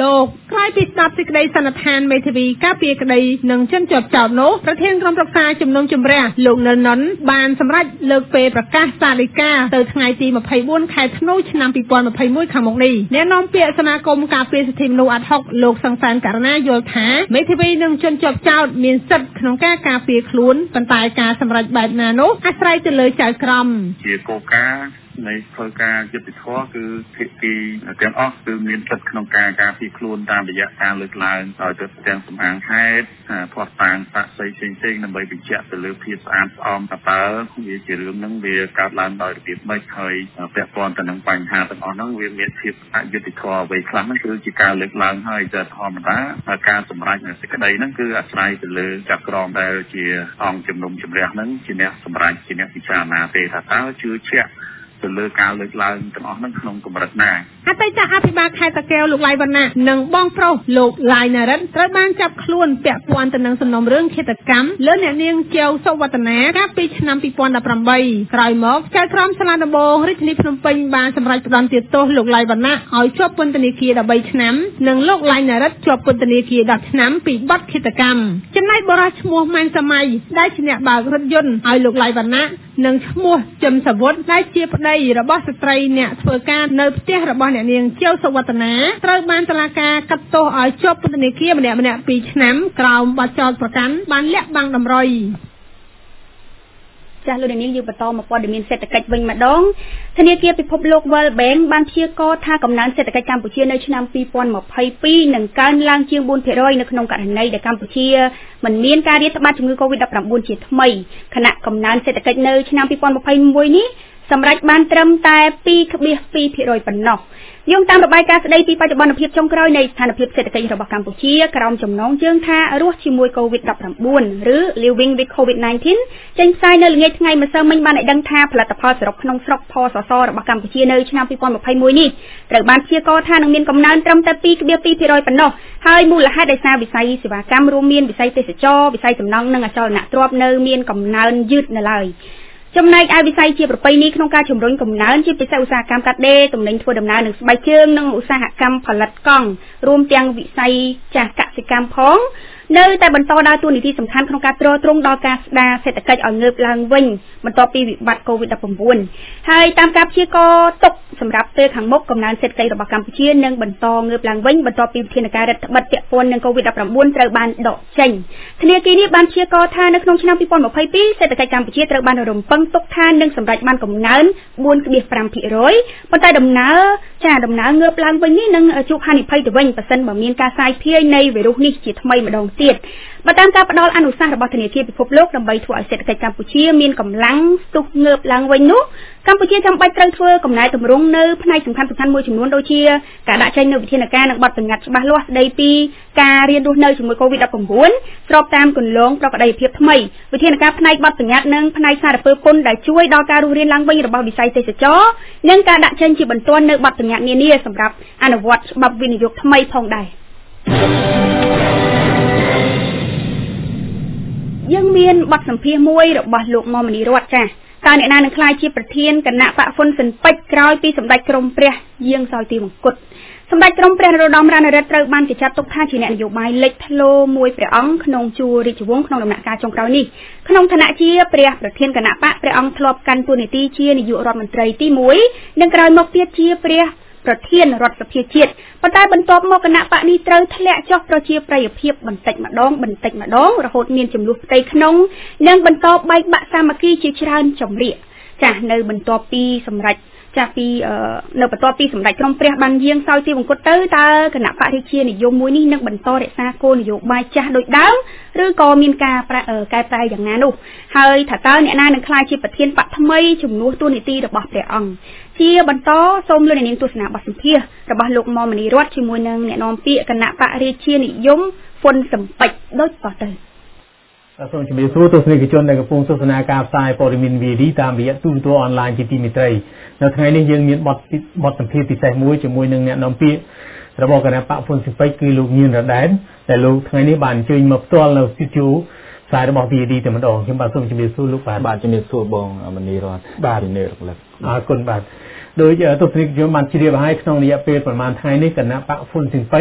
Speaker 4: ក្រោយពីស្ដាប់សេចក្តីសន្និដ្ឋានមេធាវីការពារក្តីនិងជនជាប់ចោទនោះប្រធានក្រុមប្រឹក្សាជំនុំជម្រះលោកនិលនុនបានសម្រេចលើកពេលប្រកាសសាលដីកាទៅថ្ងៃទីម្ភៃបួនខែធ្នូឆ្នាំពីរពាន់ម្ភៃមួយខាងមុខនេះអ្នកនាំពាក្យសមាគមការពារសិទ្ធិមនុស្សអាត់ហុកលោកសង្សានករណាយល់ថាមេធាវីនិងជនជាប់ចោទមានសិទ្ធិក្នុងការការពារខ្លួនប៉ុន្តែការសម្រេចបែបណានោះអាស្រ័យទៅលើចៅក្រម
Speaker 5: ជាគោលការណ៍នៃធ្វើការយុត្តិធម៌គឺភាគីទាំងអស់គឺមានសិទ្ធិក្នុងការការពារខ្លួនតាមរយៈការលើកឡើងដោយទៅទាំងសំអាងហេតុផ្ោះតាំងសាក្សីផ្សេងៗដើម្បីបញ្ជាក់ទៅលើភាពស្អាតស្អំតើតើវាជារឿងហ្នឹងវាកើតឡើងដោយរបៀបម៉េចហើយពាក់ព័ន្ធទៅនឹងបញ្ហាទាំងអស់ហ្នឹងវាមានភាពអយុត្តិធម៌អ្វីខ្លះហ្នឹងគឺជាការលើកឡើងហើយតែធម្មតាការសម្រេចនៃសេចក្តីហ្នឹងគឺអាស្រ័យទៅលើចក្រមដែលជាអង្គជំនុំជម្រះហ្នឹងជាអ្នកសម្រេចជាអ្នកពិចារណាទេថាតើជឿជាក់ទៅលើការលើកឡើងទាំងអស់ហ្នឹងក្នុងកម្រិតណា
Speaker 4: អតីតអភិបាលខេត្តតាកែវលោកឡៃវណ្ណៈនិងបងប្រុសលោកឡៃណារិតត្រូវបានចាប់ខ្លួនពាក់ព័ន្ធទៅនឹងសំណុំរឿងឃាតកម្មលើអ្នកនាងជ័យសុវឌ្ឍនាកាលពីឆ្នាំពីរពាន់ដប់ប្រាំបីក្រោយមកចៅក្រមសាលាដំបងរាជធានីភ្នំពេញបានសម្រេចផ្តន្ទាទោសលោកឡៃវណ្ណៈឲ្យជាប់ពន្ធនាគារដប់បីឆ្នាំនិងលោកឡៃណារិតជាប់ពន្ធនាគារដប់ឆ្នាំពីបទឃាតកម្មចំណែកបរិសុទ្ធឈ្មោះម៉ែនសម័យដែលជាអ្នកបើករថយន្តឲ្យលោកឡៃវណ្ណៈនិងឈ្មោះជឹមសាវុតដែលជាប្តីរបស់ស្ត្រីអ្នកធ្វើការនៅផ្ទះរបស់អ្នកនាងជ័យសុវឌ្ឍនាត្រូវបានតុលាការកាត់ទោសឲ្យជាប់ពន្ធនាគារម្នាក់ម្នាក់ពីរឆ្នាំក្រោមបទចោទប្រកាន់បានលាក់បាំងតម្រុយ
Speaker 1: ចាស់លោកនាងយើងបន្តមកព័ត៌មានសេដ្ឋកិច្ចវិញម្ដងធនាគារពិភពលោក World Bank បានព្យាករណ៍ថាកំណើនសេដ្ឋកិច្ចកម្ពុជានៅឆ្នាំពីរពាន់ម្ភៃពីរនឹងកើនឡើងជាងបួនភាគរយ នៅក្នុងករណីដែលកម្ពុជាមិនមានការរាតត្បាតជំងឺ កូវីដ ដប់ប្រាំបួន ជាថ្មីខណៈកំណើនសេដ្ឋកិច្ចនៅឆ្នាំពីរពាន់ម្ភៃមួយនេះសម្រេចបានត្រឹមតែពីរភាគពីរភាគរយ ប៉ុណ្ណោះយោងតាមរបាយការណ៍ស្ដីពីបច្ចុប្បន្នភាពចុងក្រោយនៃស្ថានភាពសេដ្ឋកិច្ចរបស់កម្ពុជាក្រោមចំណងជើងថារស់ជាមួយ កូវីដ ដប់ប្រាំបួន ឬ Living with កូវីដ ដប់ប្រាំបួន ចេញផ្សាយនៅល្ងាចថ្ងៃម្សិលមិញបានឲ្យដឹងថាផលិតផលសរុបក្នុងស្រុកផសសរបស់កម្ពុជានៅឆ្នាំពីរពាន់ម្ភៃមួយនេះត្រូវបានព្យាករណ៍ថានឹងមានកំណើនត្រឹមតែពីរភាគពីរភាគរយ ប៉ុណ្ណោះហើយមូលហេតុដោយសារវិស័យសេវាកម្មរួមមានវិស័យទេសចរណ៍វិស័យសំណង់និងអចលនទ្រព្យនៅមានកំណើនយឺតនៅឡើយចំណែកឯវិស័យជាប្រពៃណីក្នុងការជំរុញកំណើនជាពិសេសឧស្សាហកម្មកាត់ដេរទំនិញធ្វើដំណើរនិងស្បែកជើងនិងឧស្សាហកម្មផលិតកង់រួមទាំងវិស័យចាស់កសិកម្មផងនៅតែបន្តដើរតួនាទីសំខាន់ក្នុងការទ្រទ្រង់ដល់ការស្ដារសេដ្ឋកិច្ចឲ្យងើបឡើងវិញបន្ទាប់ពីវិបត្តិ កូវីដ ដប់ប្រាំបួន ហើយតាមការព្យាករណ៍ទុកសម្រាប់ពេលខាងមុខកំណើនសេដ្ឋកិច្ចរបស់កម្ពុជានឹងបន្តងើបឡើងវិញបន្ទាប់ពីវិធានការរដ្ឋបិទពាក់ព័ន្ធនឹង កូវីដ ដប់ប្រាំបួន ត្រូវបានដកចេញធនាគារនេះបានព្យាករណ៍ថានៅក្នុងឆ្នាំពីរពាន់ម្ភៃពីរសេដ្ឋកិច្ចកម្ពុជាត្រូវបានរំពឹងទុកថានឹងសម្រេចបានកំណើន បួនភាគប្រាំភាគរយ ប៉ុន្តែដំណើរចាដំណើรงើបឡើងវិញនេះនឹងជួបហានិភ័យទៅវិញប្រសិនបើមានការសាយភាយនៃវីរុសនេះជាថ្មីម្ដងទៀតបើតាមការផ្ដល់អនុសាសន៍របស់ធនាគារពិភពលោកដើម្បីធ្វើឲ្យសេដ្ឋកិច្ចកម្ពុជាមានកម្លាំងស្ទុះងើបឡើងវិញនោះកម្ពុជាចាំបាច់ត្រូវធ្វើកំណែទម្រង់នៅផ្នែកសំខាន់ៗមួយចំនួនដូចជាការដាក់ចេញនូវវិធានការនិងបទបញ្ញត្តិច្បាស់លាស់ស្ដីពីការរៀនរស់នៅជាមួយ កូវីដ ដប់ប្រាំបួន ស្របតាមគន្លងប្រក្រតីភាពថ្មីវិធានការផ្នែកបទបញ្ញត្តិនិងផ្នែកសារពើពន្ធដែលជួយដល់ការរស់រានឡើងវិញរបស់វិស័យទេសចរណ៍និងការដាក់ចេញជាបន្ទាន់នូវបទបញ្ញត្តិនានាសម្រាប់អនុវត្តច្បាប់វិនិយោគថ្មីផងដែរយើងមានបទសម្ភាសន៍មួយរបស់លោកមុំមនីរតចាស់តើអ្នកណានឹងក្លាយជាប្រធានគណៈបកហ្វុនស៊ិនពេជ្រក្រោយពីសម្ដេចក្រមព្រះយាងសោយទីមង្គតសម្ដេចក្រមព្រះនរោត្តមរណរដ្ឋត្រូវបានគេចាត់ទុកថាជាអ្នកនយោបាយលេចធ្លោមួយព្រះអង្គក្នុងជួររាជវង្សក្នុងដំណាក់កាលចុងក្រោយនេះក្នុងឋានៈជាព្រះប្រធានគណៈបកព្រះអង្គធ្លាប់កាន់តួនាទីជានាយករដ្ឋមន្ត្រីទីមួយនិងក្រោយមកទៀតជាព្រះប្រធានរដ្ឋសភាជាតិប៉ុន្តែបន្ទាប់មកគណៈបកនេះត្រូវធ្លាក់ចុះប្រជាប្រិយភាពបន្តិចម្ដងបន្តិចម្ដងរហូតមានចំនួនផ្ទៃក្នុងនិងបន្តបែកបាក់សាមគ្គីជាច្រើនចម្រៀកចាស់នៅបន្ទាប់ពីសម្រេចចាស់ពីនៅបន្ទាប់ពីសម្ដេចក្រមព្រះបានយាងសោយទីមង្គតទៅតើគណៈបករាជានិយមមួយនេះនឹងបន្តរក្សាគោលនយោបាយចាស់ដូចដើមឬក៏មានការកែប្រែយ៉ាងណានោះហើយថាតើអ្នកណានឹងក្លាយជាប្រធានបកថ្មីជំនួសតួនាទីរបស់ព្រះអង្គជាបន្តសូមលោកនាងទស្សនាបទសម្ភាសន៍របស់លោកមុំមនីរតជាមួយនឹងអ្នកនាំពាក្យគណៈបករាជានិយមហ្វុនសំពេចដូចតទៅ
Speaker 6: សូមជម្រាបសួរទស្សនិកជនដែលកំពុងទស្សនាការផ្សាយព័ត៌មាន វី ឌី តាមរយៈទូរទស្សន៍អនឡាញជាទីមេត្រីនៅថ្ងៃនេះយើងមានបទបទសម្ភាសន៍ពិសេសមួយជាមួយនឹងអ្នកនាំពាក្យរបស់គណៈបកហ្វុនសំពេចគឺលោកញៀនរ៉ែនដែលលោកថ្ងៃនេះបានអញ្ជើញមកផ្ទាល់នៅស្ទូឌីយោផ្សាយរបស់ វី ឌី តែម្ដងខ្ញុំបាទសូមជម្រាបសួរលោកបាទ
Speaker 7: បាទជំរាបសួរបងមនីរត
Speaker 6: បាទ
Speaker 7: នេះរលឹក
Speaker 6: អរគុណបាទដោយទស្សនិកជនបានជ្រាបហើយក្នុងរយៈពេលប្រហែលថ្ងៃនេះគណៈបកហ្វុនសំពេច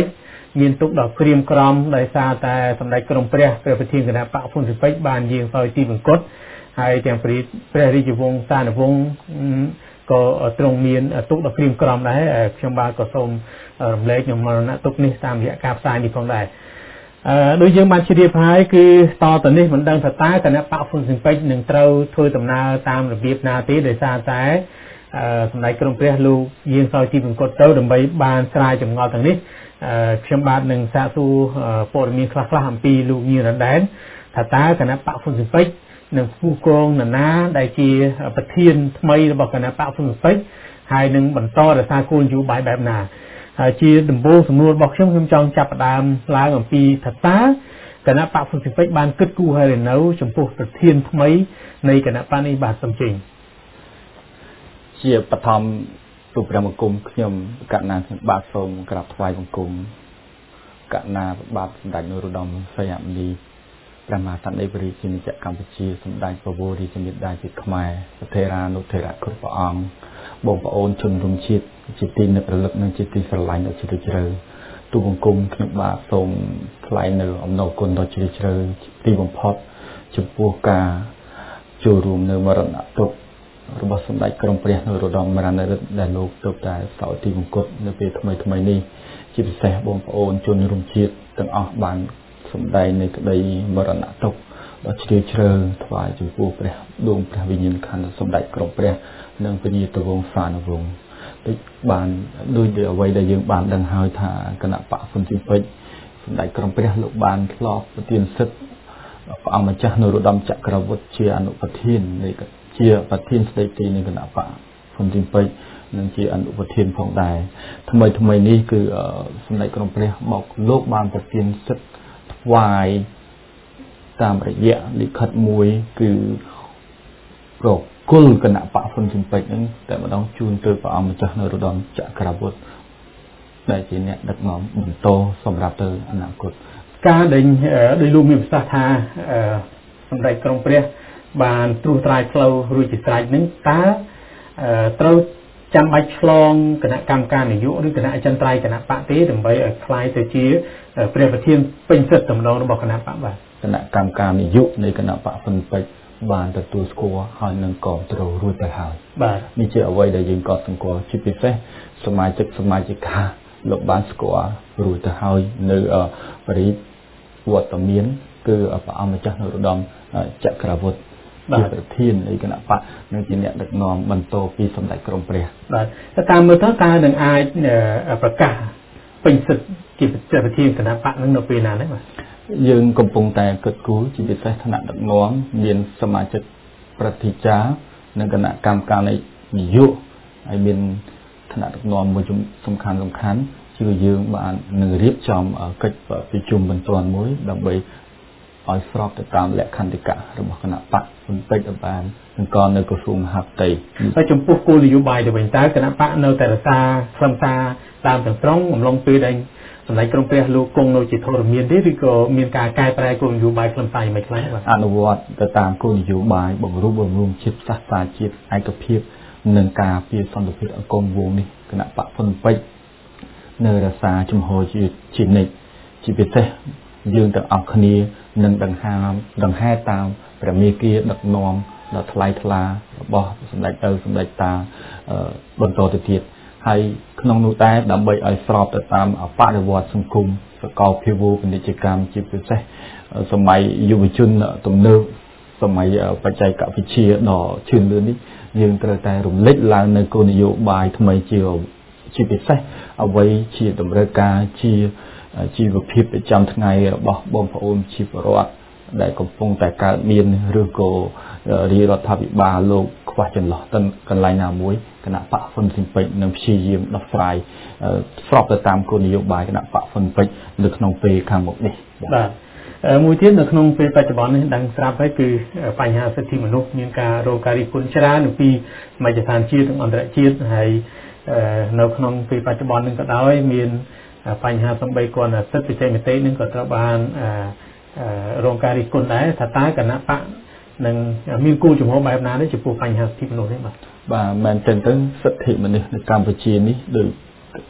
Speaker 6: មានទុកដល់ក្រៀមក្រំដោយសារតែសម្ដេចក្រមព្រះព្រះប្រធានគណៈបកហ៊ុនស៊ិនប៉ិចបានយាងសោយទីបង្គត់ហើយទាំងព្រះរាជវង្សានុវង្សក៏ទ្រង់មានទុកដល់ក្រៀមក្រំដែរខ្ញុំបាទក៏សូមរំលែកក្នុងមរណទុកនេះតាមរយៈការផ្សាយនេះផងដែរអឺដូចយើងបានជ្រាបហើយគឺតទៅនេះមិនដឹងថាតើគណៈបកហ៊ុនស៊ិនប៉ិចនឹងត្រូវធ្វើដំណើរតាមរបៀបណាទេដោយសារតែអឺសម្ដេចក្រមព្រះលោកយាងសោយទីបង្គត់ទៅដើម្បីបានស្រាយចម្ងល់ទាំងនេះអឺខ្ញុំបាទនឹងសាកសួរព័ត៌មានខ្លះៗអំពីលោកញីរ៉ាដែនថាតើគណៈបកហ៊ុនស៊ិនប៉ិចនឹងគូកងនរណាដែលជាប្រធានថ្មីរបស់គណៈបកហ៊ុនស៊ិនប៉ិចហើយនឹងបន្តរក្សាគោលនយោបាយបែបណាហើយជាដំបូងសំណួររបស់ខ្ញុំខ្ញុំចង់ចាប់ផ្ដើមឡើងអំពីថាតើគណៈបកហ៊ុនស៊ិនប៉ិចបានគិតគូរហើយនៅចំពោះប្រធានថ្មីនៃគណៈបកនេះបាទសូមជើញ
Speaker 7: ជាបឋមទូព្រះបង្គំខ្ញុំកណ្ណាខ្ញុំបាទសូមក្រាបថ្វាយបង្គំកណ្ណាបាទសម្ដេចនរោត្តមសីហមុនីព្រះមហាក្សត្រីព្រះរាជាណាចក្រកម្ពុជាសម្ដេចព្រះវររាជមាតាជាតិខ្មែរសធេរានុធេរៈគ្រប់ព្រះអង្គបងប្អូនជនរួមជាតិជាទីនឹករលឹកនិងជាទីស្រឡាញ់ដ៏ជ្រាលជ្រៅទូបង្គំខ្ញុំបាទសូមថ្លែងនៅអំណរគុណដ៏ជ្រាលជ្រៅទីបំផុតចំពោះការចូលរួមនៅមរណទុក្ខរបស់សម្ដេចក្រមព្រះនរោត្តមរណរដ្ឋដែលលោកទើបតែសោយទីបង្គត់នៅពេលថ្មីថ្មីនេះជាពិសេសបងប្អូនជនរួមជាតិទាំងអស់បានសម្ដែងនៃក្តីមរណទុក្ខដ៏ជ្រាលជ្រៅថ្វាយចំពោះព្រះដួងព្រះវិញ្ញាណក្ខន្ធសម្ដេចក្រមព្រះនិងព្រះញាតិវង្សានុវង្សដូចបានដូចជាអ្វីដែលយើងបានដឹងហើយថាគណៈបកហ៊ុនស៊ិនប៉ិចសម្ដេចក្រមព្រះលោកបានធ្លាប់ប្រទានសិទ្ធិព្រះអង្គម្ចាស់នរោត្តមចក្រវុឌ្ឍជាអនុប្រធាននៃជាប្រធានស្ដីទីនៃគណៈបកហ៊ុនស៊ិនប៉ិចនិងជាអនុប្រធានផងដែរថ្មីថ្មីនេះគឺសម្ដេចក្រមព្រះមកលោកបានប្រទានសិទ្ធិថ្វាយតាមរយៈលិខិតមួយគឺប្រគល់គណៈបកហ៊ុនស៊ិនប៉ិចហ្នឹងតែម្ដងជូនទៅព្រះអង្គម្ចាស់នរោត្តមចក្រវុឌ្ឍដែលជាអ្នកដឹកនាំបន្តសម្រាប់ទៅអនាគត
Speaker 6: ការដែលដោយលោកមានប្រសាសន៍ថាសម្ដេចក្រមព្រះបានត្រួសត្រាយផ្លូវរួចជាស្រេចហ្នឹងតើត្រូវចាំបាច់ឆ្លងគណៈកម្មការនយោបាយឬគណៈអចិន្ត្រៃយ៍គណៈបកទេដើម្បីឲ្យคล้ายទៅជាព្រះប្រធានពេញសិទ្ធិតម្ដងរបស់គណៈបកបាទ
Speaker 7: គណៈកម្មការនយោបាយនៃគណៈបកហ៊ុនប៉ិចបានទទួលស្គាល់ហើយនឹងគ្រប់គ្រងរួចទៅហើយ
Speaker 6: បាទ
Speaker 7: នេះជាអ្វីដែលយើងក៏សង្កល់ជាពិសេសសមាជិកសមាជិកាលោកបានស្គាល់រួចទៅហើយនៅបរិយាវត្តមានគឺព្រះអង្គម្ចាស់នរោត្តមចក្រវុឌ្ឍជាប្រធាននៃគណៈបកនិងជាអ្នកដឹកនាំបន្តពីសម្ដេចក្រមព្រះ
Speaker 6: បាទតាមមើលទៅតើនឹងអាចប្រកាសពេញសិទ្ធិជាប្រធានគណៈបកនឹងនៅពេលណានេះបាទ
Speaker 7: យើងកំពុងតែគិតគូរជាពិសេសឋានៈដឹកនាំមានសមាជិកប្រតិចារនិងគណៈកម្មការនយោបាយហើយមានឋានៈដឹកនាំមួយសំខាន់សំខាន់គឺយើងបាននឹងរៀបចំកិច្ចប្រជុំបន្ទាន់មួយដើម្បីឲ្យស្របទៅតាមលក្ខន្តិកៈរបស់គណៈបកហ៊ុនប៉ិចបាននិងក៏នៅក្រសួងមហាផ្ទៃ
Speaker 6: ហើយចំពោះគោលនយោបាយទៅវិញតើគណៈបកនៅតែរក្សាខ្លឹមសារតាមទាំងស្រុងអំឡុងពេលដែលសម្ដេចក្រមព្រះលោកគង់នៅជាធរមានទេឬក៏មានការកែប្រែគោលនយោបាយខ្លឹមសារយ៉ាងម៉េចខ្លះបាទ
Speaker 7: អនុវត្តទៅតាមគោលនយោបាយបង្រួបបង្រួមជាតិសាសនាជាតិឯកភាពនិងការពារសន្តិភាពអង្គមវងនេះគណៈបកហ៊ុនប៉ិចនៅរក្សាជំហរជាជានិច្ចជាពិសេសយើងទាំងអស់គ្នានឹងដង្ហើមដង្ហែតាមព្រះមេគាដឹកនាំដ៏ថ្លៃថ្លារបស់សម្ដេចទៅសម្ដេចតាបន្តទៅទៀតហើយក្នុងនោះដែរដើម្បីឲ្យស្របទៅតាមបរិវត្តសង្គមសកលភាវូពាណិជ្ជកម្មជាពិសេសសម័យយុវជនទំនើបសម័យបច្ចេកវិទ្យាដ៏ជឿនលឿននេះយើងត្រូវតែរំលេចឡើងនៅគោលនយោបាយថ្មីជាជាពិសេសអ្វីជាតម្រូវការជាជីវភាពប្រចាំថ្ងៃរបស់បងប្អូនជីវរដ្ឋដែលកំពុងតែកើតមានឬក៏រាជរដ្ឋាភិបាលលោកខ្វះចន្លោះទៅកន្លែងណាមួយគណៈបកហ៊ុនស៊ិនប៉ិចនឹងព្យាយាមដោះស្រាយស្របទៅតាមគោលនយោបាយគណៈបកហ៊ុនប៉ិចនៅក្នុងពេលខាងមុខនេះ
Speaker 6: បាទមួយទៀតនៅក្នុងពេលបច្ចុប្បន្ននេះដឹងស្រាប់ហើយគឺបញ្ហាសិទ្ធិមនុស្សមានការរងការរិះគន់ច្រើនពីមជ្ឈដ្ឋានជាតិនិងអន្តរជាតិហើយនៅក្នុងពេលបច្ចុប្បន្ននេះក៏ដោយមានបញ្ហាសំបីគន់សិទ្ធិបច្ចេកវិទ្យានឹងក៏ត្រូវបានរងការរិះគន់ដែរថាតើគណៈបកនឹងមានគោលជំហរបែបណានេះចំពោះបញ្ហាសិទ្ធិមនុស្សនេះបាទ
Speaker 7: បាទមែនទែនទៅសិទ្ធិមនុស្សនៅកម្ពុជានេះដូច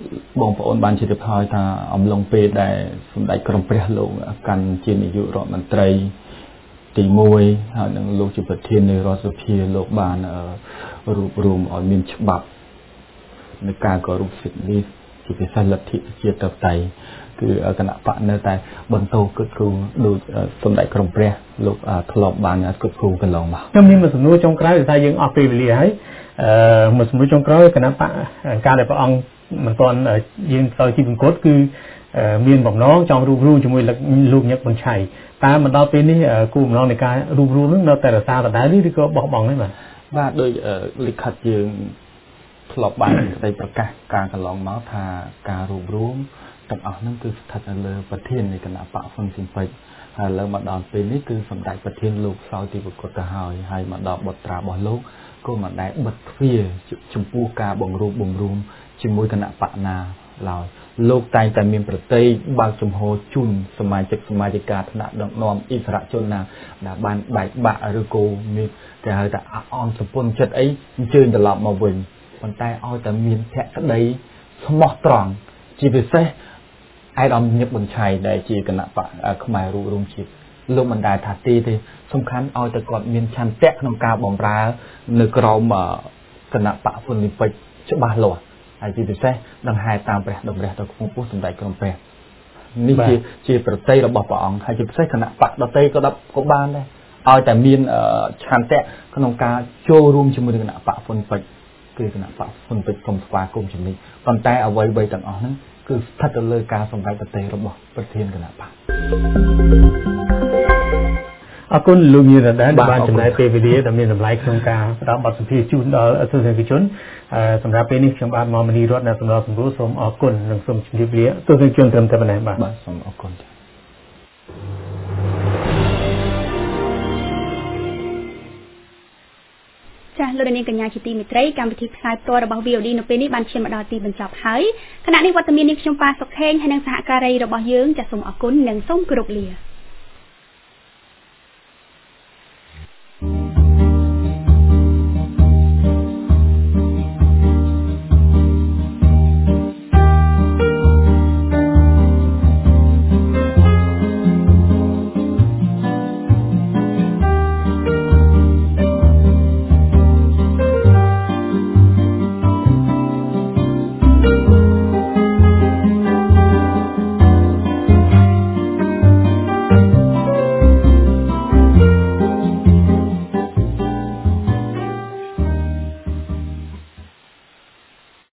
Speaker 7: បងប្អូនបានជម្រាបហើយថាអំឡុងពេលដែលសម្ដេចក្រមព្រះលោកកាន់ជានាយករដ្ឋមន្ត្រីទីមួយហើយនឹងលោកជាប្រធាននៃរដ្ឋសភាលោកបានរួបរวมឲ្យមានច្បាប់នៃការគោរពសិទ្ធិនេះជាពិសេសលទ្ធិប្រជាធិបតេយ្យគឺគណៈបកនៅតែបន្តគិតគូរដោយសម្ដេចក្រមព្រះលោកធ្លាប់បានគិតគូរកន្លងមក
Speaker 6: ខ្ញុំមានសំណួរចុងក្រោយថាយើងអស់ពេលវេលាហើយអឺមួយសំណួរចុងក្រោយគណៈបកការដែលព្រះអង្គមិនទាន់យើងទៅទីបង្កត់គឺមានបំណងចង់រួបរวมជាមួយលោកញឹកប៊ុនឆៃតើមកដល់ពេលនេះគោលបំណងនៃការរួបរวมនឹងនៅតែរក្សាដដែលឬក៏បោះបង់ទេបាទ
Speaker 7: បាទដោយលិខិតយើងធ្លាប់បានស្ដីប្រកាសការកន្លងមកថាការរួបរวมទាំងអស់ហ្នឹងគឺស្ថិតនៅលើប្រធាននៃគណៈបកហ្វុនស៊ីមពេចហើយលើមកដល់ពេលនេះគឺសម្ដេចប្រធានលោកសោយទីប្រកុតទៅហើយហើយមកដល់បុត្រារបស់លោកក៏មិនដែលបិទទ្វារចំពោះការបង្រួបបង្រួមជាមួយគណៈបកណាឡើយលោកតែងតែមានប្រតិបើកចំហជូនសមាជិកសមាជិកាថ្នាក់ដឹកនាំអិសរាជជនណាដែលបានបែកបាក់ឬក៏មានគេហៅថាអន់សម្ពន្ធចិត្តអីអញ្ជើញត្រឡប់មកវិញប៉ុន្តែឲ្យតែមានភក្តីស្មោះត្រង់ជាពិសេសឯកឧត្តមញឹកប៊ុនឆៃដែលជាគណៈបកខ្មែររួបរวมជាតិលោកមិនដែលថាទេទេសំខាន់ឲ្យតែគាត់មានឆន្ទៈក្នុងការបម្រើនៅក្រោមគណៈបកហ្វុនស៊ីមពេចច្បាស់លាស់ហើយជាពិសេសដង្ហែតាមព្រះតម្រះទៅក្នុងពោះសម្ដេចក្រមព្រះនេះជាជាប្រតិរបស់ព្រះអង្គហើយជាពិសេសគណៈបកដតីក៏ក៏បានដែរឲ្យតែមានឆន្ទៈក្នុងការចូលរួមជាមួយគណៈបកហ្វុនពេចគឺគណៈបកហ្វុនពេចសូមស្វាគមន៍ជំនិចប៉ុន្តែអ្វីៗទាំងអស់ហ្នឹងគឺស្ថិតទៅលើការសម្រេចប្រតិរបស់ប្រធានគណៈបក
Speaker 6: អរគុណលោកញៀនរ៉ាដែលបានចំណាយពេលវេលាដ៏មានតម្លៃក្នុងការផ្ដល់បទសម្ភាសន៍ជូនដល់ទស្សនិកជនសម្រាប់ពេលនេះខ្ញុំបាទមកមនីរតនៅសម្រាប់សម្រួលសូមអរគុណនិងសូមជម្រាបលាទស្សនិកជនត្រឹមតែប៉ុណ្ណេះបាទ
Speaker 7: បាទសូមអរគុណ
Speaker 1: ចាស់លោកនាងកញ្ញាជាទីមេត្រីកម្មវិធីផ្សាយផ្ទាល់របស់ វី អូ ឌី នៅពេលនេះបានឈានមកដល់ទីបញ្ចប់ហើយខណៈនេះវត្តមាននេះខ្ញុំប៉ាសុខខេងហើយនិងសហការីរបស់យើងចាសសូមអរគុណនិងសូមគោរពលា